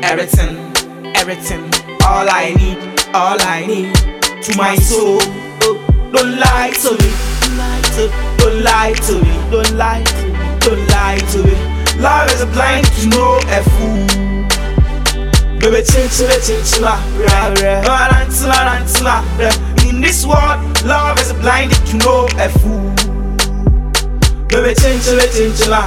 Everything, everything, all I need to my soul. Don't lie to me, don't lie to me, don't lie to me, don't lie to me. Love is a blind to know a fool. Baby, chinchilla, in this world, love is blind to know a fool. Baby, chinchilla,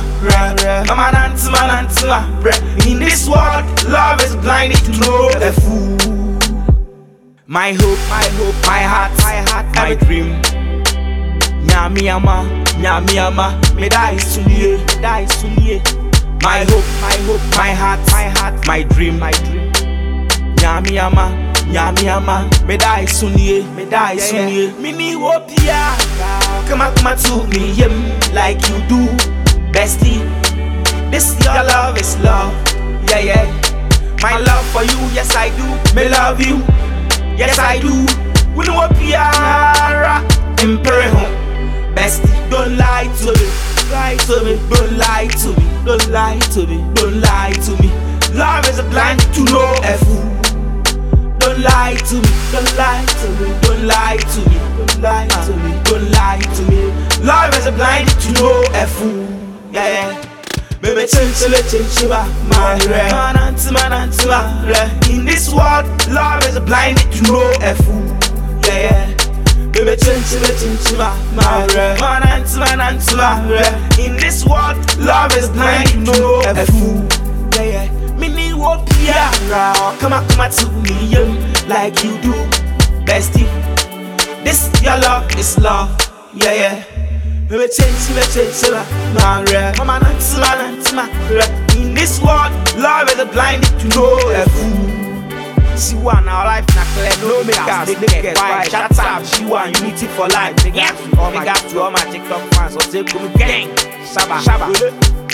in this world, love is blind to know a fool. My hope, my heart, my dream. Nyami ama, me die sunye. My hope, my heart, my dream. Nyami ama, me die sunye. Mini hope ya, come to me like you do, bestie. This your love is love, yeah. My love for you, yes I do. Me love you, yes I do. We know what piara impere home. Bestie, don't lie to me, don't lie to me, don't lie to me, don't lie to me. Love is a blind to know a fool. Don't lie to me, don't lie to me, don't lie to me, don't lie to me, don't lie to me. Love is a blind to know a fool, yeah. Baby, chinchilla, man, in this world, love is a blind to know a fool, yeah. Baby, chinchilla, man, in this world, love is blind to know a fool, yeah. Mini won't be around, come to me, like you do, bestie. This your love is love, yeah. Baby, chinchilla, man, in this world, love is a blind to know a fool. She want our life not clear, no make us get quiet. Shut up, she want unity for life. Big up to all my TikTok fans, or take gang, Shaba.